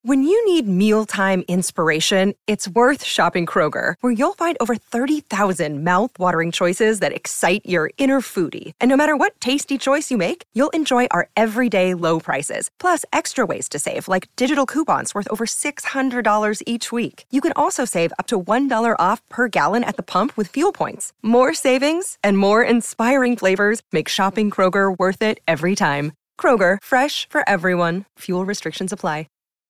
When you need mealtime inspiration, it's worth shopping Kroger, where you'll find over 30,000 mouth-watering choices that excite your inner foodie. And no matter what tasty choice you make, you'll enjoy our everyday low prices, plus extra ways to save, like digital coupons worth over $600 each week. You can also save up to $1 off per gallon at the pump with fuel points. More savings and more inspiring flavors make shopping Kroger worth it every time. Kroger, fresh for everyone. Fuel restrictions apply.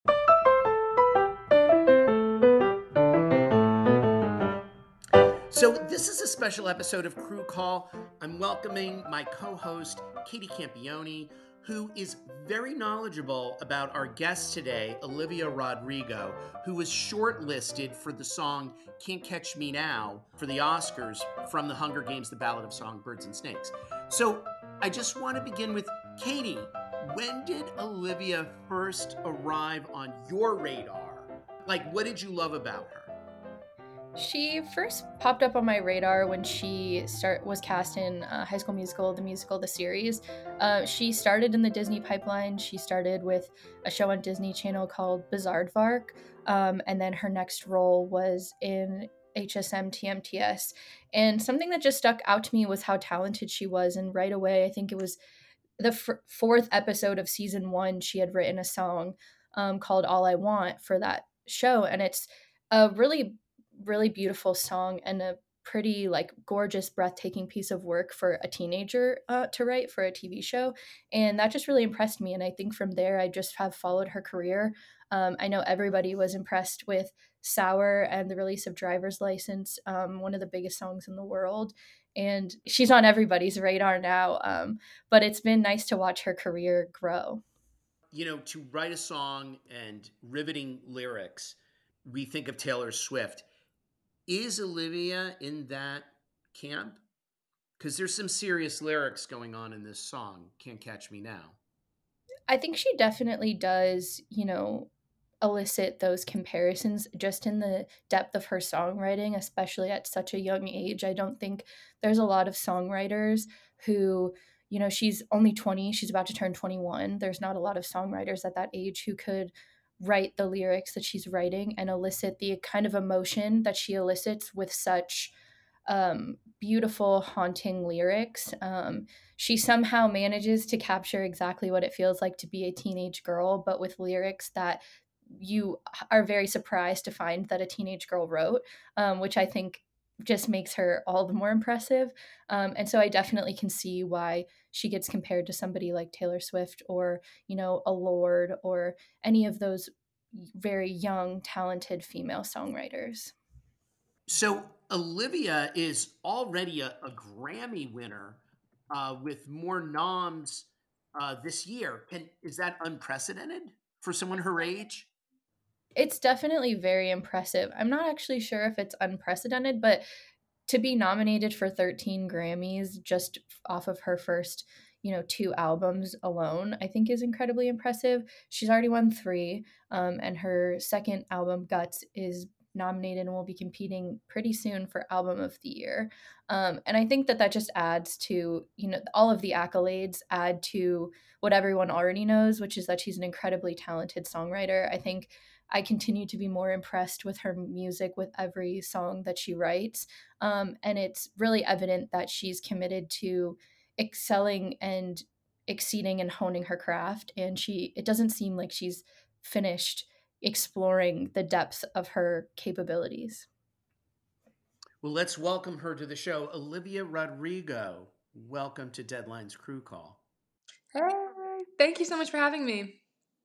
So this is a special episode of Crew Call. I'm welcoming my co-host, Katie Campione, who is very knowledgeable about our guest today, Olivia Rodrigo, who was shortlisted for the song Can't Catch Me Now for the Oscars from The Hunger Games, The Ballad of Songbirds and Snakes. So I just want to begin with Katie. When did Olivia first arrive on your radar? Like, what did you love about her? She first popped up on my radar when she was cast in High School Musical, the series. She started in the Disney pipeline. She started with a show on Disney Channel called Bizaardvark, and then her next role was in HSM TMTS. And something that just stuck out to me was how talented she was. And right away, I think it was the fourth episode of season 1, she had written a song called All I Want for that show. And it's a really beautiful song and a pretty gorgeous, breathtaking piece of work for a teenager to write for a TV show. And that just really impressed me. And I think from there, I just have followed her career. I know everybody was impressed with Sour and the release of Driver's License, one of the biggest songs in the world. And she's on everybody's radar now. But it's been nice to watch her career grow. You know, to write a song and riveting lyrics, we think of Taylor Swift. Is Olivia in that camp? Because there's some serious lyrics going on in this song, Can't Catch Me Now. I think she definitely does, elicit those comparisons just in the depth of her songwriting, especially at such a young age. I don't think there's a lot of songwriters who, she's only 20, she's about to turn 21. There's not a lot of songwriters at that age who could write the lyrics that she's writing and elicit the kind of emotion that she elicits with such beautiful, haunting lyrics. She somehow manages to capture exactly what it feels like to be a teenage girl, but with lyrics that you are very surprised to find that a teenage girl wrote, which I think just makes her all the more impressive. And so I definitely can see why she gets compared to somebody like Taylor Swift or, a Lorde or any of those very young, talented female songwriters. So Olivia is already a Grammy winner with more noms this year. Is that unprecedented for someone her age? It's definitely very impressive. I'm not actually sure if it's unprecedented, but to be nominated for 13 Grammys just off of her first, 2 albums alone, I think is incredibly impressive. She's already won 3, and her second album, Guts, is nominated and will be competing pretty soon for Album of the Year. And I think that just adds to, all of the accolades add to what everyone already knows, which is that she's an incredibly talented songwriter. I think I continue to be more impressed with her music with every song that she writes. And it's really evident that she's committed to excelling and exceeding and honing her craft. And it doesn't seem like she's finished exploring the depth of her capabilities. Well, let's welcome her to the show. Olivia Rodrigo, welcome to Deadline's Crew Call. Hey, thank you so much for having me.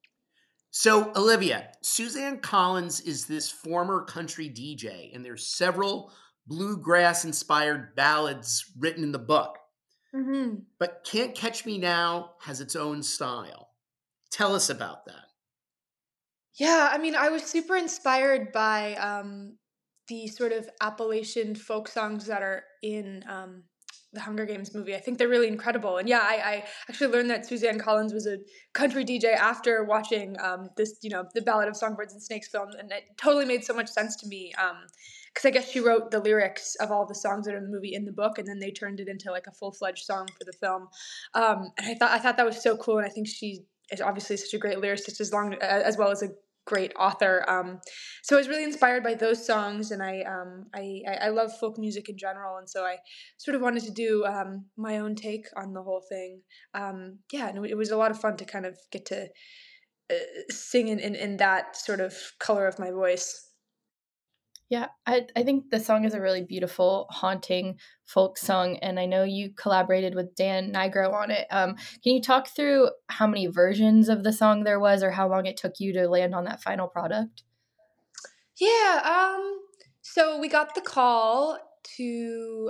So, Olivia, Suzanne Collins is this former country DJ, and there's several bluegrass-inspired ballads written in the book. Mm-hmm. But Can't Catch Me Now has its own style. Tell us about that. Yeah, I mean, I was super inspired by the sort of Appalachian folk songs that are in the Hunger Games movie. I think they're really incredible. And yeah, I actually learned that Suzanne Collins was a country DJ after watching this, the Ballad of Songbirds and Snakes film. And it totally made so much sense to me. Because I guess she wrote the lyrics of all the songs that are in the movie in the book, and then they turned it into like a full-fledged song for the film. And I thought that was so cool. And I think she is obviously such a great lyricist as well as a great author. So I was really inspired by those songs, and I love folk music in general, and so I sort of wanted to do my own take on the whole thing. Yeah, and it was a lot of fun to kind of get to sing in that sort of color of my voice. Yeah, I think the song is a really beautiful, haunting folk song, and I know you collaborated with Dan Nigro on it. Can you talk through how many versions of the song there was, or how long it took you to land on that final product? Yeah, so we got the call to,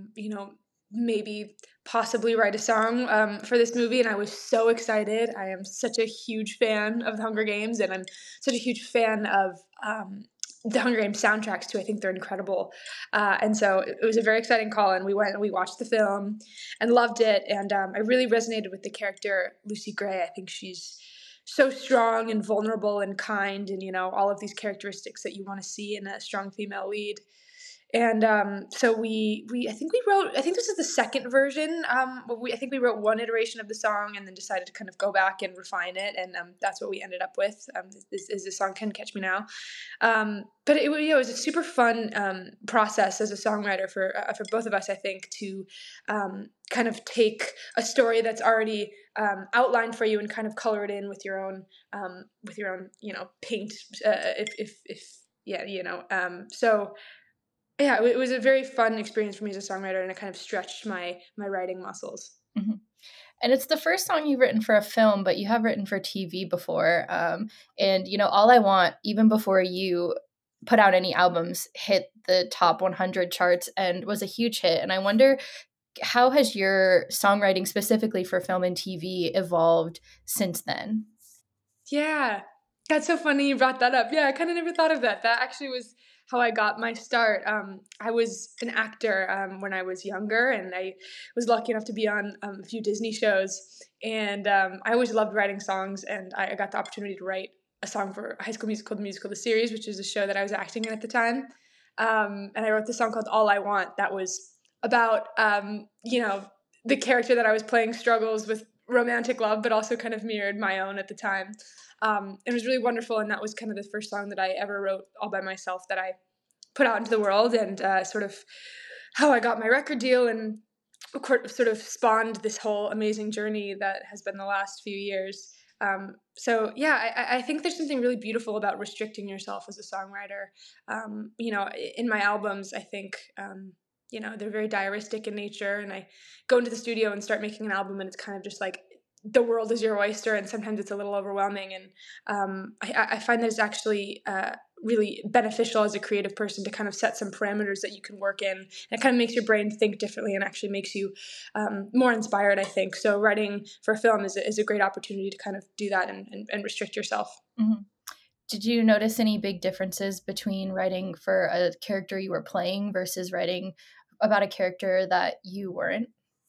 maybe possibly write a song for this movie, and I was so excited. I am such a huge fan of the Hunger Games, and I'm such a huge fan of the Hunger Games soundtracks too. I think they're incredible, and so it was a very exciting call. And we went and we watched the film and loved it, and I really resonated with the character Lucy Gray. I think she's so strong and vulnerable and kind, and all of these characteristics that you want to see in a strong female lead. And so we I think we wrote, I think this is the second version. I think we wrote one iteration of the song and then decided to kind of go back and refine it, and that's what we ended up with. This is the song "Can Catch Me Now." But it was a super fun process as a songwriter for both of us, I think, to kind of take a story that's already outlined for you and kind of color it in with your own paint. If yeah, so. Yeah, it was a very fun experience for me as a songwriter, and it kind of stretched my writing muscles. Mm-hmm. And it's the first song you've written for a film, but you have written for TV before. And All I Want, even before you put out any albums, hit the top 100 charts and was a huge hit. And I wonder, how has your songwriting specifically for film and TV evolved since then? Yeah, that's so funny you brought that up. Yeah, I kind of never thought of that. That actually was how I got my start. I was an actor when I was younger, and I was lucky enough to be on a few Disney shows. And I always loved writing songs, and I got the opportunity to write a song for High School Musical, the musical, the series, which is a show that I was acting in at the time. And I wrote this song called "All I Want" that was about the character that I was playing struggles with romantic love, but also kind of mirrored my own at the time. It was really wonderful, and that was kind of the first song that I ever wrote all by myself that I put out into the world, and sort of how I got my record deal, and sort of spawned this whole amazing journey that has been the last few years. So yeah, I think there's something really beautiful about restricting yourself as a songwriter. In my albums, I think they're very diaristic in nature, and I go into the studio and start making an album, and it's kind of just like the world is your oyster, and sometimes it's a little overwhelming. And I find that it's actually really beneficial as a creative person to kind of set some parameters that you can work in. And it kind of makes your brain think differently and actually makes you more inspired, I think. So writing for film is a great opportunity to kind of do that and restrict yourself. Mm-hmm. Did you notice any big differences between writing for a character you were playing versus writing about a character that you weren't?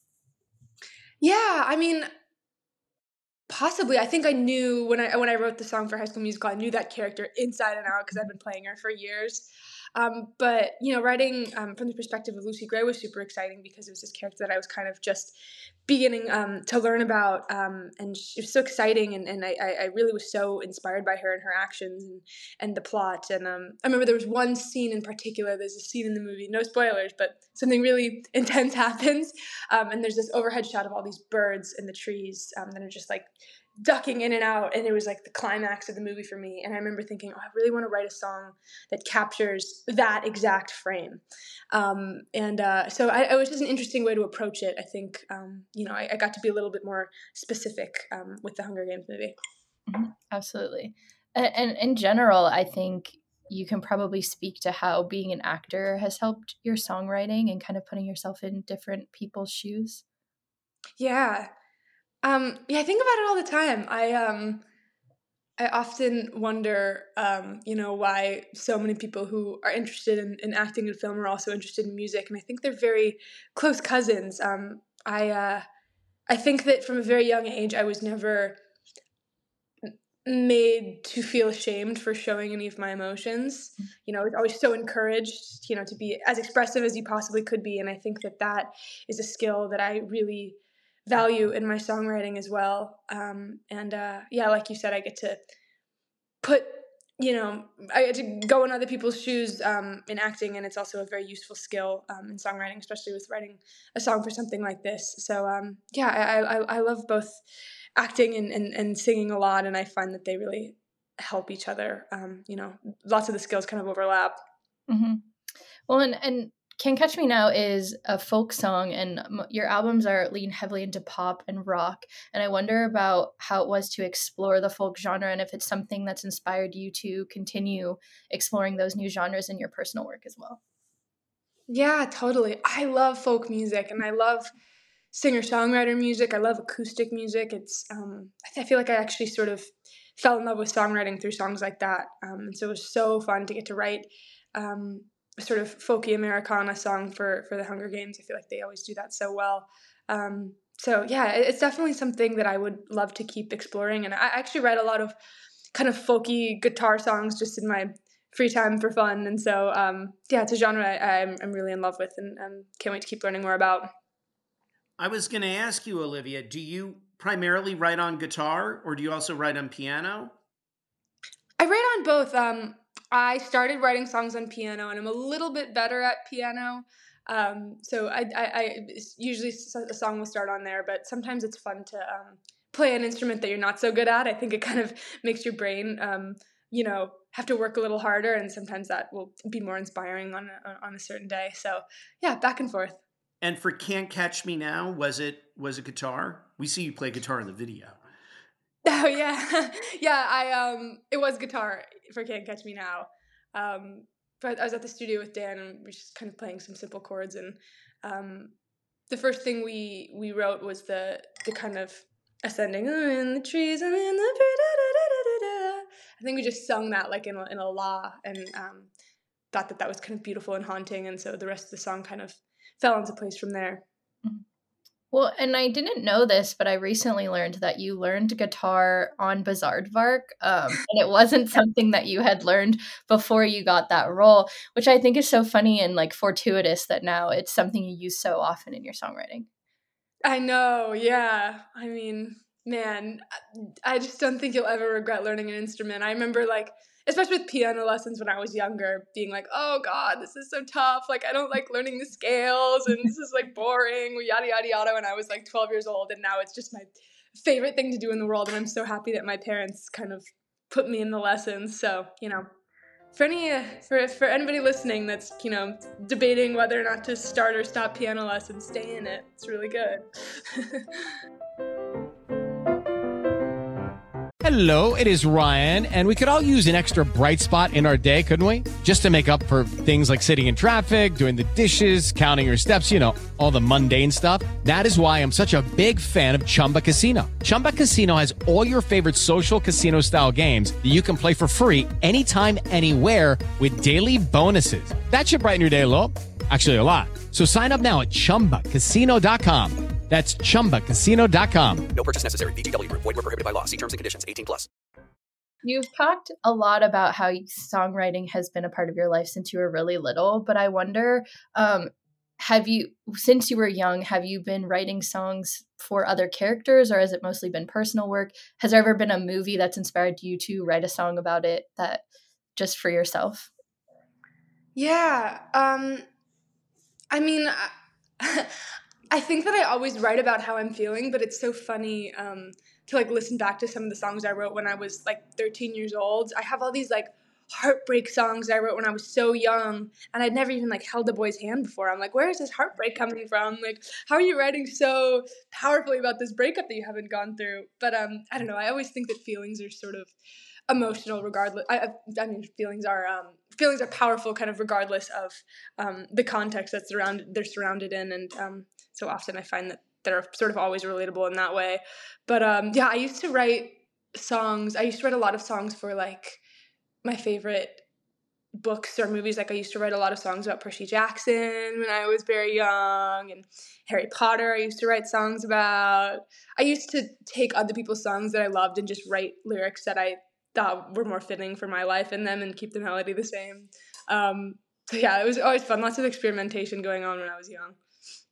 Yeah, I mean, possibly. I think I knew when I wrote the song for High School Musical, I knew that character inside and out because I've been playing her for years. But writing from the perspective of Lucy Gray was super exciting because it was this character that I was kind of just beginning to learn about, and it was so exciting, and I really was so inspired by her and her actions and the plot. And I remember there was one scene in particular. There's a scene in the movie, no spoilers, but something really intense happens, and there's this overhead shot of all these birds in the trees that are just like ducking in and out, and it was like the climax of the movie for me. And I remember thinking, I really want to write a song that captures that exact frame. So it was just an interesting way to approach it. I think I got to be a little bit more specific with the Hunger Games movie. Mm-hmm. Absolutely. And in general, I think you can probably speak to how being an actor has helped your songwriting and kind of putting yourself in different people's shoes. Yeah. I think about it all the time. I often wonder, why so many people who are interested in acting and film are also interested in music, and I think they're very close cousins. I think that from a very young age, I was never made to feel ashamed for showing any of my emotions. I was always so encouraged, to be as expressive as you possibly could be, and I think that is a skill that I really value in my songwriting as well. Like you said, I get to put I get to go in other people's shoes in acting, and it's also a very useful skill in songwriting, especially with writing a song for something like this. So I love both acting and singing a lot, and I find that they really help each other. Lots of the skills kind of overlap. Mm-hmm. Well, and Can't Catch Me Now is a folk song, and your albums lean heavily into pop and rock. And I wonder about how it was to explore the folk genre, and if it's something that's inspired you to continue exploring those new genres in your personal work as well. Yeah, totally. I love folk music, and I love singer-songwriter music. I love acoustic music. I feel like I actually sort of fell in love with songwriting through songs like that. And so it was so fun to get to write a sort of folky Americana song for the Hunger Games. I feel like they always do that so well. So yeah, it's definitely something that I would love to keep exploring. And I actually write a lot of kind of folky guitar songs just in my free time for fun. And so it's a genre I'm really in love with, and can't wait to keep learning more about. I was going to ask you, Olivia, do you primarily write on guitar, or do you also write on piano? I write on both. I started writing songs on piano, and I'm a little bit better at piano. So I usually a song will start on there, but sometimes it's fun to play an instrument that you're not so good at. I think it kind of makes your brain, have to work a little harder, and sometimes that will be more inspiring on a certain day. So yeah, back and forth. And for Can't Catch Me Now, was it guitar? We see you play guitar in the video. Oh yeah, yeah. It was guitar for Can't Catch Me Now. But I was at the studio with Dan, and we were just kind of playing some simple chords. And the first thing we wrote was the kind of ascending in the trees and in the. I think we just sung that like in a la, and thought that was kind of beautiful and haunting. And so the rest of the song kind of fell into place from there. Well, and I didn't know this, but I recently learned that you learned guitar on Bizaardvark, and it wasn't something that you had learned before you got that role, which I think is so funny and like fortuitous that now it's something you use so often in your songwriting. I know, yeah. I mean, man, I just don't think you'll ever regret learning an instrument. I remember especially with piano lessons when I was younger, being like, oh God, this is so tough. Like, I don't like learning the scales, and this is like boring, yada, yada, yada, when I was like 12 years old. And now it's just my favorite thing to do in the world. And I'm so happy that my parents kind of put me in the lessons. So, for anybody listening that's, debating whether or not to start or stop piano lessons, stay in it. It's really good. Hello, it is Ryan, and we could all use an extra bright spot in our day, couldn't we? Just to make up for things like sitting in traffic, doing the dishes, counting your steps, all the mundane stuff. That is why I'm such a big fan of Chumba Casino. Chumba Casino has all your favorite social casino-style games that you can play for free anytime, anywhere with daily bonuses. That should brighten your day a little. Actually, a lot. So sign up now at ChumbaCasino.com. That's ChumbaCasino.com. No purchase necessary. VGW Group. Void where prohibited by law. See terms and conditions. 18+. You've talked a lot about how songwriting has been a part of your life since you were really little, but I wonder, since you were young, have you been writing songs for other characters, or has it mostly been personal work? Has there ever been a movie that's inspired you to write a song about it that just for yourself? Yeah. I mean, I think that I always write about how I'm feeling, but it's so funny to listen back to some of the songs I wrote when I was 13 years old. I have all these heartbreak songs I wrote when I was so young, and I'd never even held a boy's hand before. I'm like, where is this heartbreak coming from? How are you writing so powerfully about this breakup that you haven't gone through? But I don't know. I always think that feelings are sort of emotional regardless. I mean, feelings are powerful kind of regardless of the context they're surrounded in, and so often I find that they're sort of always relatable in that way. But I used to write songs. I used to write a lot of songs for my favorite books or movies. I used to write a lot of songs about Percy Jackson when I was very young, and Harry Potter I used to write songs about. I used to take other people's songs that I loved and just write lyrics that I thought were more fitting for my life in them and keep the melody the same. So yeah, it was always fun. Lots of experimentation going on when I was young.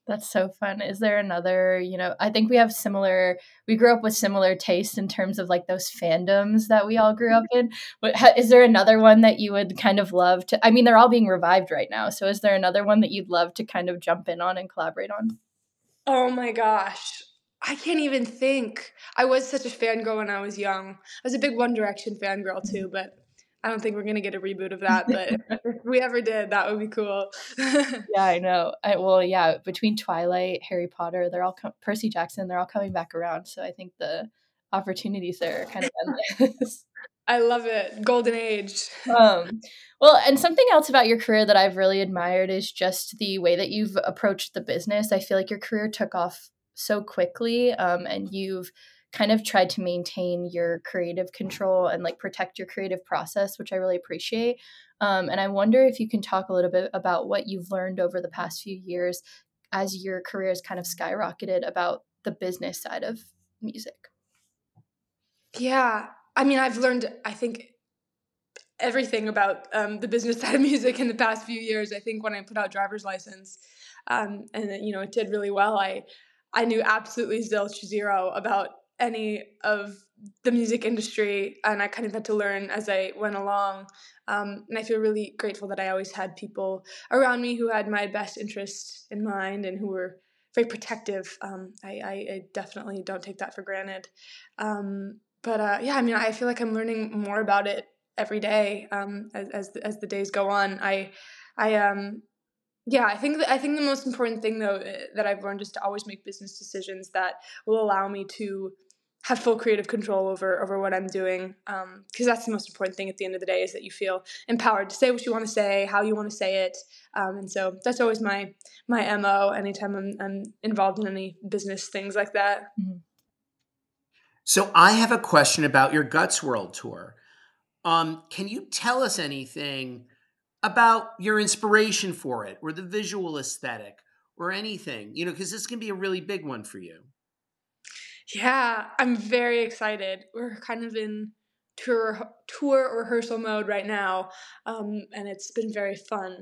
That's so fun. Is there another, I think we grew up with similar tastes in terms of like those fandoms that we all grew up in. But is there another one that you would kind of love to, I mean, they're all being revived right now. So is there another one that you'd love to kind of jump in on and collaborate on? Oh my gosh. I can't even think. I was such a fangirl when I was young. I was a big One Direction fangirl too, but I don't think we're going to get a reboot of that. But if we ever did, that would be cool. Yeah, I know. Between Twilight, Harry Potter, they're all Percy Jackson, they're all coming back around. So I think the opportunities there are kind of endless. I love it. Golden age. Well, and something else about your career that I've really admired is just the way that you've approached the business. I feel like your career took off so quickly, and you've kind of tried to maintain your creative control and like protect your creative process, which I really appreciate. And I wonder if you can talk a little bit about what you've learned over the past few years as your career has kind of skyrocketed about the business side of music. Yeah. I mean, I've learned, I think, everything about the business side of music in the past few years. I think when I put out Driver's License, and it did really well, I knew absolutely zilch zero about any of the music industry, and I kind of had to learn as I went along. And I feel really grateful that I always had people around me who had my best interest in mind and who were very protective. I definitely don't take that for granted. But yeah, I mean, I feel like I'm learning more about it every day as the days go on. Yeah, I think the most important thing though that I've learned is to always make business decisions that will allow me to have full creative control over what I'm doing. Because that's the most important thing at the end of the day, is that you feel empowered to say what you want to say, how you want to say it. And so that's always my MO anytime I'm involved in any business things like that. Mm-hmm. So I have a question about your Guts World Tour. Can you tell us anything about your inspiration for it, or the visual aesthetic, or anything? Because this can be a really big one for you. Yeah, I'm very excited. We're kind of in tour rehearsal mode right now, and it's been very fun.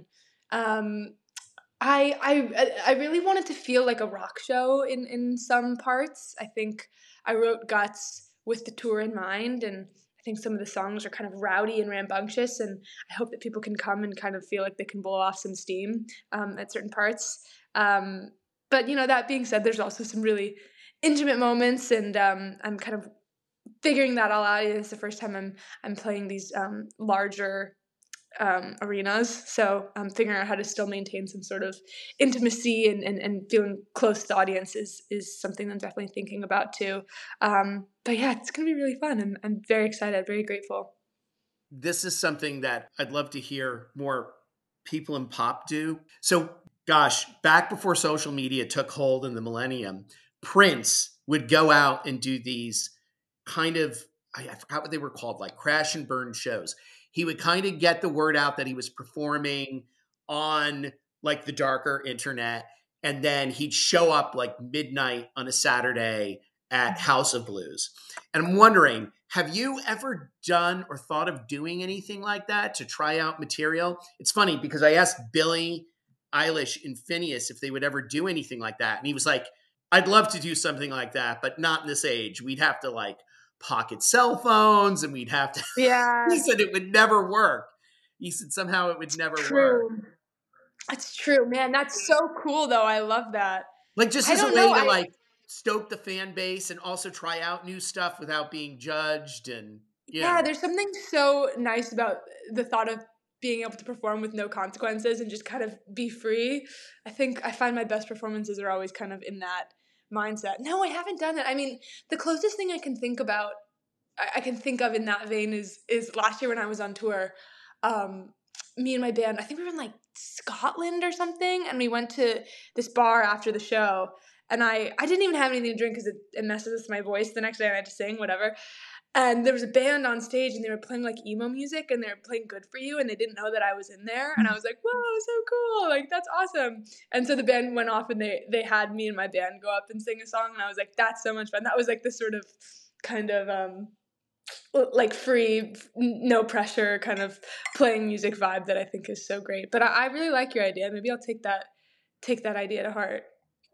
I really wanted to feel like a rock show in some parts. I think I wrote Guts with the tour in mind, and I think some of the songs are kind of rowdy and rambunctious, and I hope that people can come and kind of feel like they can blow off some steam at certain parts. But that being said, there's also some really intimate moments, and I'm kind of figuring that all out. It's the first time I'm playing these larger arenas, so I'm figuring out how to still maintain some sort of intimacy and feeling close to the audience is something I'm definitely thinking about too. But yeah, it's gonna be really fun. I'm very excited, very grateful. This is something that I'd love to hear more people in pop do. So gosh, back before social media took hold in the millennium, Prince would go out and do these kind of, I forgot what they were called, like crash and burn shows. He would kind of get the word out that he was performing on like the darker internet, and then he'd show up like midnight on a Saturday at House of Blues. And I'm wondering, have you ever done or thought of doing anything like that to try out material? It's funny because I asked Billie Eilish and Phineas if they would ever do anything like that. And he was like, I'd love to do something like that, but not in this age. We'd have to like pocket cell phones, and we'd have to. Yeah. He said it would never work. He said somehow it would never work. That's true, man. That's so cool, though. I love that. Like just as a way to like stoke the fan base and also try out new stuff without being judged. And yeah, there's something so nice about the thought of being able to perform with no consequences and just kind of be free. I think I find my best performances are always kind of in that mindset. No, I haven't done it. I mean, the closest thing I can think of in that vein is last year when I was on tour. Me and my band, I think we were in like Scotland or something, and we went to this bar after the show, and I didn't even have anything to drink because it messes with my voice the next day. I had to sing, whatever. And there was a band on stage, and they were playing like emo music, and they were playing Good For You, and they didn't know that I was in there. And I was like, whoa, so cool. Like, that's awesome. And so the band went off, and they had me and my band go up and sing a song. And I was like, that's so much fun. That was like the sort of kind of like free, no pressure kind of playing music vibe that I think is so great. But I really like your idea. Maybe I'll take that idea to heart.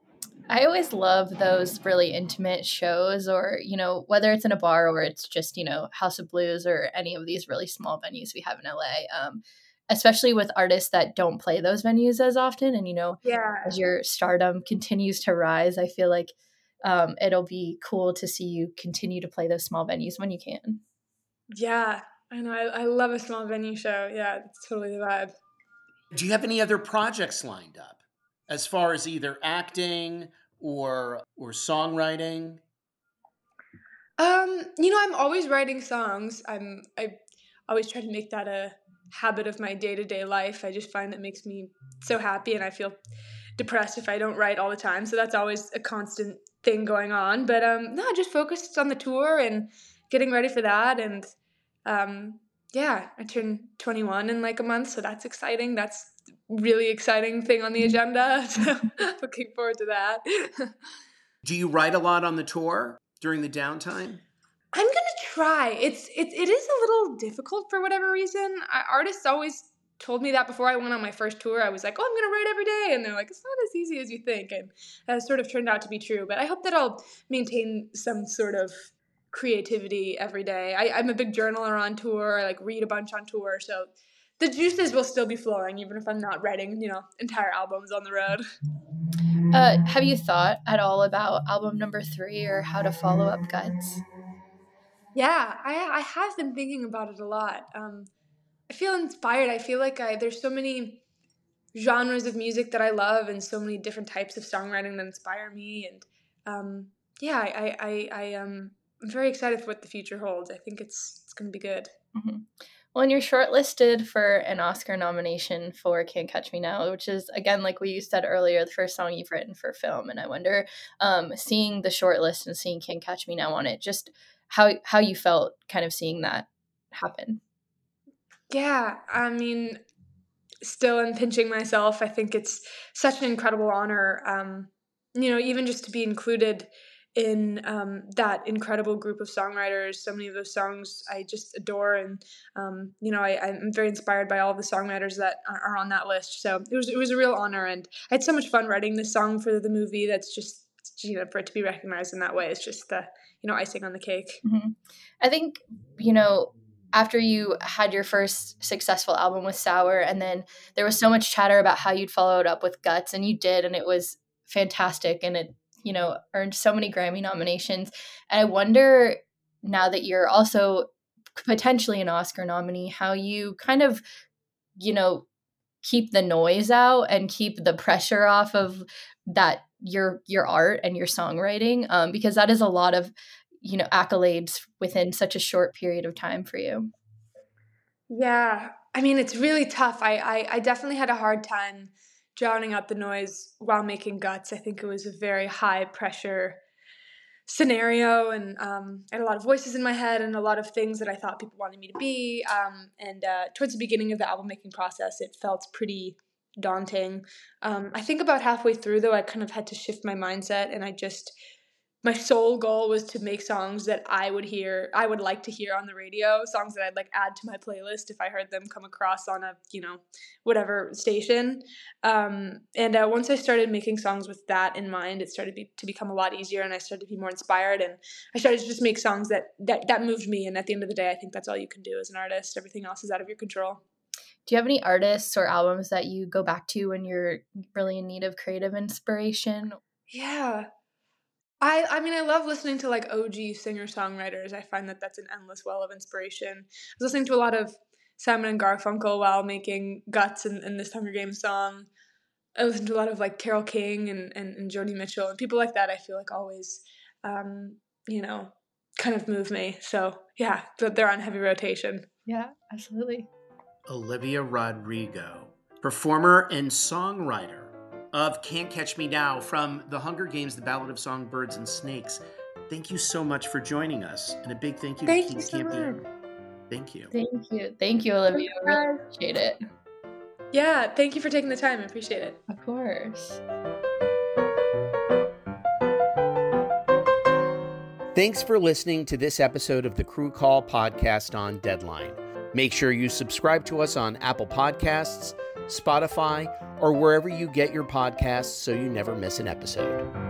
I always love those really intimate shows, or, whether it's in a bar or it's just, House of Blues or any of these really small venues we have in LA, especially with artists that don't play those venues as often. And, Yeah. as your stardom continues to rise, I feel like it'll be cool to see you continue to play those small venues when you can. Yeah. I know. I love a small venue show. Yeah, it's totally the vibe. Do you have any other projects lined up as far as either acting or songwriting? I'm always writing songs. I always try to make that a habit of my day-to-day life. I just find it makes me so happy, and I feel depressed if I don't write all the time. So that's always a constant thing going on. But no, just focused on the tour and getting ready for that. And yeah, I turn 21 in like a month, so that's exciting. That's really exciting thing on the agenda. So looking forward to that. Do you write a lot on the tour during the downtime? I'm gonna try. It is a little difficult for whatever reason. Artists always told me that before I went on my first tour. I was like, "Oh, I'm gonna write every day," and they're like, "It's not as easy as you think," and that sort of turned out to be true. But I hope that I'll maintain some sort of creativity every day. I'm a big journaler on tour. I like read a bunch on tour, so the juices will still be flowing even if I'm not writing, entire albums on the road. Have you thought at all about album number 3 or how to follow up Guts? Yeah, I have been thinking about it a lot. I feel inspired. I feel like there's so many genres of music that I love and so many different types of songwriting that inspire me. And yeah, I'm very excited for what the future holds. I think it's going to be good. Mm-hmm. Well, and you're shortlisted for an Oscar nomination for Can't Catch Me Now, which is, again, like we said earlier, the first song you've written for film. And I wonder, seeing the shortlist and seeing Can't Catch Me Now on it, just how you felt kind of seeing that happen. Yeah, I mean, still I'm pinching myself. I think it's such an incredible honor, even just to be included in that incredible group of songwriters. So many of those songs I just adore, and I'm very inspired by all of the songwriters that are on that list. So it was a real honor, and I had so much fun writing this song for the movie. That's just for it to be recognized in that way is just the icing on the cake. Mm-hmm. I think after you had your first successful album with Sour, and then there was so much chatter about how you'd follow it up with Guts, and you did, and it was fantastic, and it earned so many Grammy nominations. And I wonder, now that you're also potentially an Oscar nominee, how you kind of, keep the noise out and keep the pressure off of that, your art and your songwriting, because that is a lot of, accolades within such a short period of time for you. Yeah. I mean, it's really tough. I definitely had a hard time drowning out the noise while making Guts. I think it was a very high pressure scenario, and I had a lot of voices in my head and a lot of things that I thought people wanted me to be. And towards the beginning of the album making process, it felt pretty daunting. I think about halfway through, though, I kind of had to shift my mindset, and my sole goal was to make songs that I would like to hear on the radio, songs that I'd like add to my playlist if I heard them come across on a, whatever station. And once I started making songs with that in mind, it started to become a lot easier, and I started to be more inspired, and I started to just make songs that moved me. And at the end of the day, I think that's all you can do as an artist. Everything else is out of your control. Do you have any artists or albums that you go back to when you're really in need of creative inspiration? Yeah. I mean, I love listening to like OG singer-songwriters. I find that that's an endless well of inspiration. I was listening to a lot of Simon and Garfunkel while making Guts and this Hunger Games song. I listened to a lot of like Carole King and Joni Mitchell and people like that. I feel like always, kind of move me. So yeah, they're on heavy rotation. Yeah, absolutely. Olivia Rodrigo, performer and songwriter of Can't Catch Me Now from The Hunger Games, The Ballad of Songbirds and Snakes. Thank you so much for joining us. And a big thank you to Katie Campione. Thank you. Thank you. Thank you, Olivia. I really appreciate it. Yeah, thank you for taking the time. I appreciate it. Of course. Thanks for listening to this episode of the Crew Call podcast on Deadline. Make sure you subscribe to us on Apple Podcasts, Spotify, or wherever you get your podcasts so you never miss an episode.